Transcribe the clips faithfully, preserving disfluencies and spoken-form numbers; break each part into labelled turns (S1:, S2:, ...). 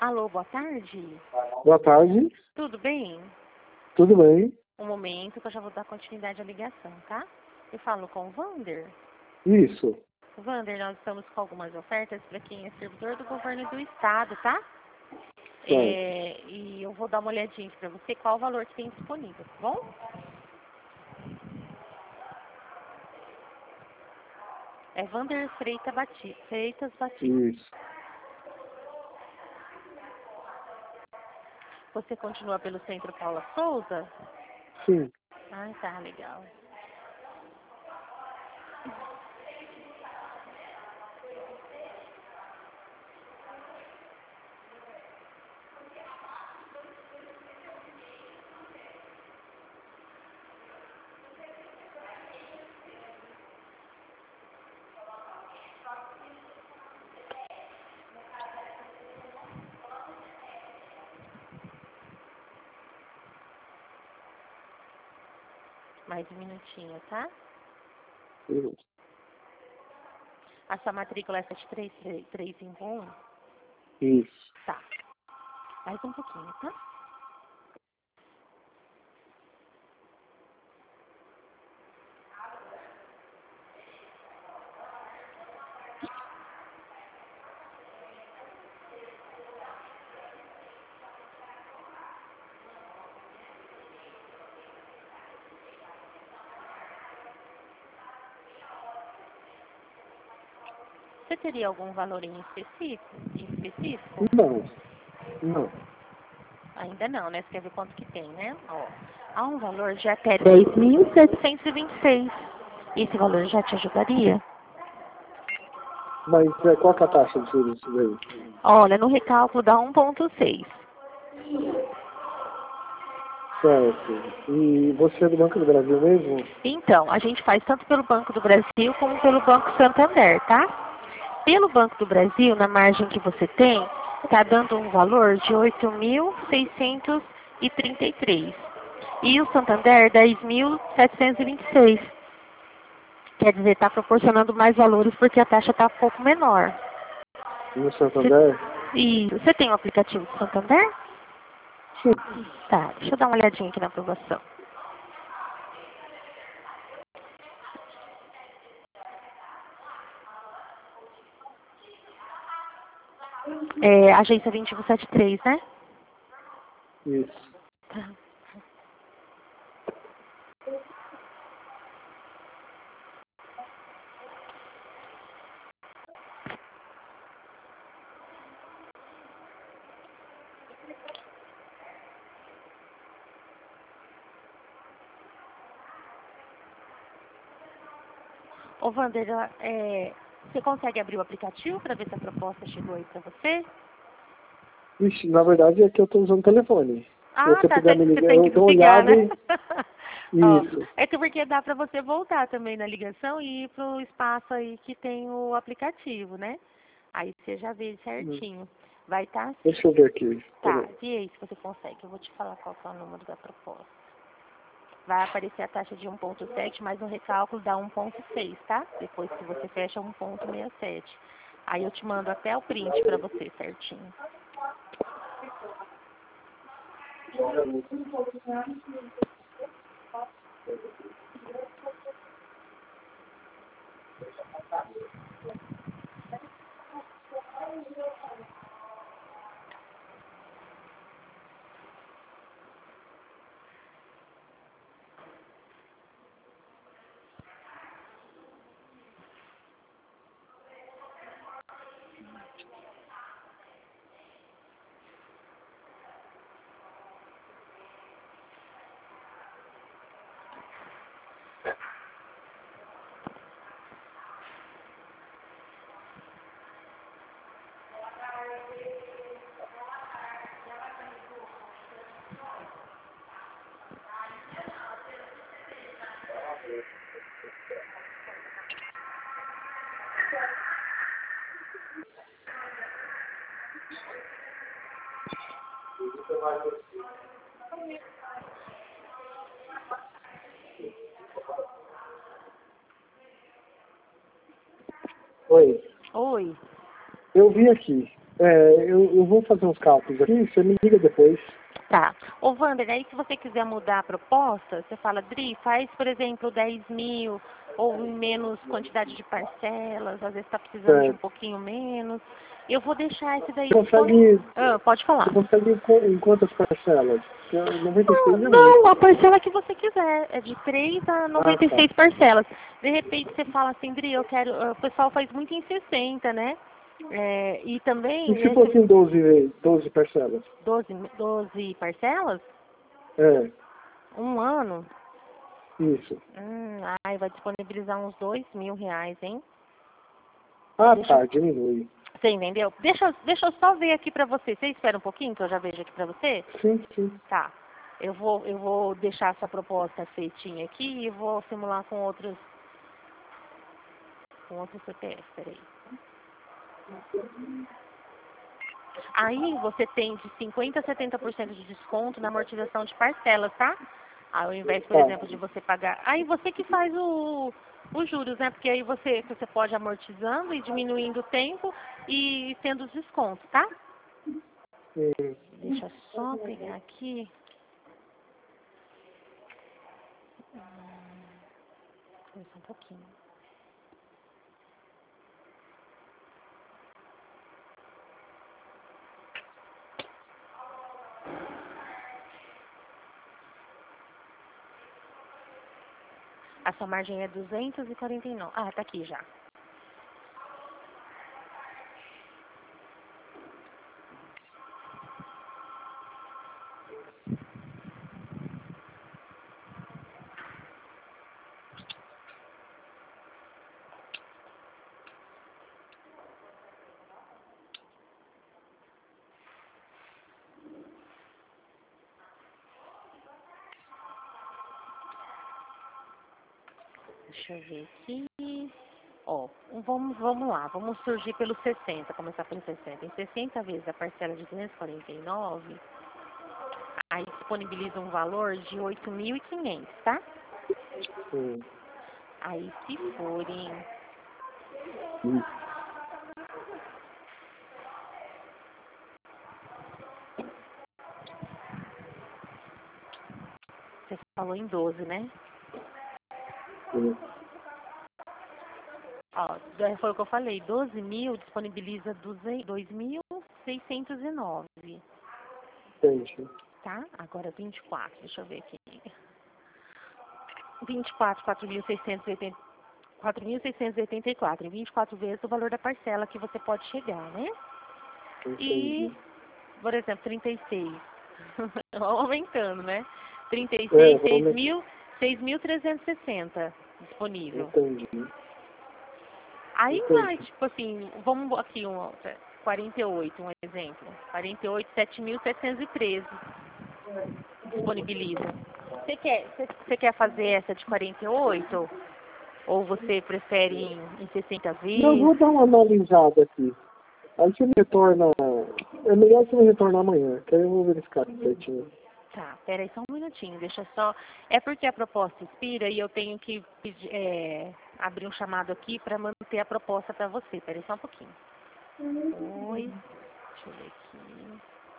S1: Alô, boa tarde.
S2: Boa tarde,
S1: Tudo bem?
S2: tudo bem?
S1: Um momento que eu já vou dar continuidade à ligação, tá? Eu falo com o Vander.
S2: Isso.
S1: Vander, nós estamos com algumas ofertas para quem é servidor do governo do estado, tá?
S2: Certo.
S1: É, e eu vou dar uma olhadinha para você qual o valor que tem disponível, tá bom? É Vander Freita Bati, Freitas Batista.
S2: Isso.
S1: Você continua pelo Centro Paula Souza?
S2: Sim.
S1: Ah, tá, legal. Mais um minutinho, tá?
S2: Isso.
S1: A sua matrícula é sete três três cinco um?
S2: Isso.
S1: Tá. Mais um pouquinho, tá? Você teria algum valor em específico? Em específico?
S2: Não. Não.
S1: Ainda não, né? Você quer ver quanto que tem, né? Ó, há um valor de até dez mil setecentos e vinte e seis. Esse valor já te ajudaria?
S2: Mas é, qual que é a taxa de juros disso daí?
S1: Olha, no recálculo dá um ponto seis.
S2: Certo. E você é do Banco do Brasil mesmo?
S1: Então, a gente faz tanto pelo Banco do Brasil como pelo Banco Santander, tá? Pelo Banco do Brasil, na margem que você tem, está dando um valor de oito mil seiscentos e trinta e três. E o Santander, dez mil setecentos e vinte e seis. Quer dizer, está proporcionando mais valores porque a taxa está um pouco menor.
S2: No Santander?
S1: E você tem o aplicativo do Santander?
S2: Sim.
S1: Tá, deixa eu dar uma olhadinha aqui na aprovação. É, agência dois um sete três, né?
S2: Isso.
S1: Tá. Ô, Wander, é, você consegue abrir o aplicativo para ver se a proposta chegou aí para você?
S2: Ixi, na verdade é que eu estou usando o telefone.
S1: Ah,
S2: Se você
S1: tá,
S2: puder
S1: você
S2: me
S1: você
S2: ligar,
S1: tem
S2: eu
S1: que
S2: dou uma
S1: desligar,
S2: olhada
S1: né?
S2: e...
S1: Ó,
S2: Isso.
S1: é que porque dá para você voltar também na ligação e ir pro espaço aí que tem o aplicativo, né? Aí você já vê certinho. Vai estar assim.
S2: Deixa eu ver aqui.
S1: Tá,
S2: Peraí.
S1: vê aí se você consegue. Eu vou te falar qual que é o número da proposta. Vai aparecer a taxa de um ponto sete, mas no recálculo dá um ponto seis, tá? Depois que você fecha um ponto sessenta e sete. Aí eu te mando até o print para você certinho.
S2: Oi.
S1: Oi.
S2: Eu vi aqui. É, eu, eu vou fazer uns cálculos aqui, você me liga depois.
S1: Tá. Ô, Wander, aí se você quiser mudar a proposta, você fala, Dri, faz, por exemplo, dez mil ou em menos quantidade de parcelas, às vezes está precisando de
S2: É,
S1: um pouquinho menos. Eu vou deixar esse daí
S2: você consegue,
S1: disponível. Ah, pode falar.
S2: você consegue em qu- em quantas parcelas? Porque noventa e
S1: Não,
S2: seis é muito.
S1: não, a parcela que você quiser. É de três a
S2: Ah,
S1: noventa e
S2: tá.
S1: seis parcelas. De repente você fala assim, Dri, eu quero. O pessoal faz muito em sessenta, né? É, e
S2: E
S1: também
S2: se
S1: esse
S2: fosse em doze, doze parcelas?
S1: doze, doze parcelas,
S2: É,
S1: um ano.
S2: isso.
S1: Hum, ai, vai disponibilizar uns dois mil reais, hein?
S2: Ah,
S1: Deixa,
S2: tá, diminui.
S1: você entendeu? Deixa, eu- deixa eu só ver aqui pra você. Você espera um pouquinho que eu já vejo aqui pra você?
S2: Sim, sim.
S1: Tá. Eu vou, eu vou deixar essa proposta feitinha aqui e vou simular com outros, com outros C P F, peraí. Aí você tem de cinquenta a setenta por cento de desconto na amortização de parcelas, tá? Ao invés, por
S2: Tá,
S1: exemplo, de você pagar. Aí você que faz o, os juros, né? Porque aí você, você pode amortizando e diminuindo o tempo e tendo os descontos, tá?
S2: hum,
S1: Deixa eu só pegar aqui. Hum, só um pouquinho. A sua margem é duzentos e quarenta e nove. Ah, tá aqui já. Deixa eu ver aqui. Ó, vamos, vamos lá, vamos surgir pelo sessenta, começar pelo sessenta. Em sessenta vezes a parcela de duzentos e quarenta e nove, aí disponibiliza um valor de oito mil e quinhentos, tá?
S2: hum,
S1: Aí se forem,
S2: hum.
S1: você falou em doze, né?
S2: hum.
S1: Ó, foi o que eu falei, doze mil disponibiliza dois mil seiscentos e nove,
S2: Entendi.
S1: tá? Agora vinte e quatro, deixa eu ver aqui. vinte e quatro, quatro mil seiscentos e oitenta, quatro mil seiscentos e oitenta e quatro, em vinte e quatro vezes o valor da parcela que você pode chegar, né? E,
S2: Entendi.
S1: por exemplo, trinta e seis, aumentando, né? trinta e
S2: É,
S1: seis,
S2: realmente.
S1: seis mil trezentos e sessenta disponível.
S2: Entendi.
S1: Aí vai,
S2: Entendi.
S1: tipo assim, vamos aqui um quarenta e oito, um exemplo. quarenta e oito, sete mil setecentos e treze disponibiliza. Você quer, você, você quer fazer essa de quarenta e oito? Ou você prefere em, em sessenta
S2: Eu
S1: vezes?
S2: vou dar uma analisada aqui. Aí você me retorna. É melhor você me retornar amanhã, que aí eu vou verificar certinho.
S1: Tá, peraí só um minutinho, deixa só. É porque a proposta expira e eu tenho que pedir, é, abrir um chamado aqui para manter a proposta para você. Peraí só um pouquinho. Oi, deixa eu ver aqui.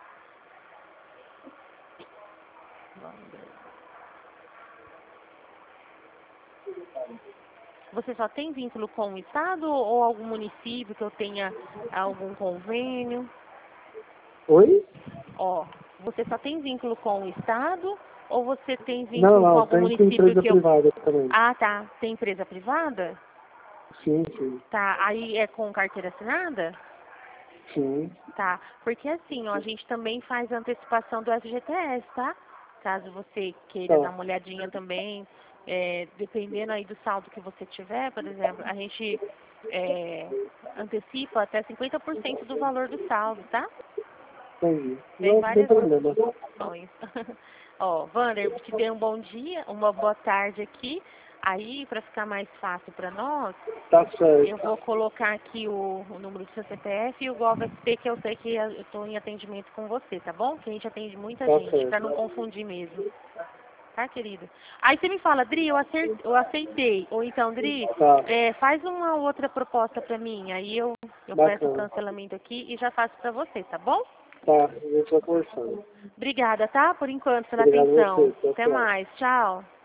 S1: Vamos ver. Você só tem vínculo com o Estado ou algum município que eu tenha algum convênio?
S2: Oi?
S1: Ó, você só tem vínculo com o Estado ou você tem
S2: Não,
S1: vínculo com
S2: não,
S1: algum
S2: tem com
S1: município
S2: empresa
S1: que eu...
S2: privada também.
S1: Ah, tá. Tem empresa privada?
S2: Sim, sim.
S1: Tá. Aí é com carteira assinada?
S2: Sim.
S1: Tá. Porque assim, ó, a gente também faz antecipação do F G T S, tá? Caso você queira dar
S2: Tá.
S1: uma olhadinha também, é, dependendo aí do saldo que você tiver, por exemplo, a gente é, antecipa até cinquenta por cento do valor do saldo, tá?
S2: Entendi.
S1: Tem
S2: Não tem
S1: várias
S2: problema.
S1: opções. Ó, Wander, te dei um bom dia, uma boa tarde aqui. Aí, para ficar mais fácil para nós,
S2: Tá
S1: eu
S2: certo.
S1: vou colocar aqui o, o número do seu C P F e o GovSP, que eu sei que eu estou em atendimento com você, tá bom? Que a gente atende muita
S2: Tá
S1: gente, para não
S2: certo.
S1: confundir mesmo. tá, querido? Aí você me fala, Dri, eu, acer- eu aceitei. Ou então, Dri,
S2: Tá,
S1: é, faz uma outra proposta pra mim. Aí eu, eu peço o
S2: bacana.
S1: cancelamento aqui e já faço pra você, tá bom?
S2: Tá, a gente vai conversando.
S1: Obrigada, tá? Por enquanto, pela
S2: Obrigado a
S1: atenção.
S2: você. Tchau,
S1: Até
S2: tchau.
S1: mais. Tchau.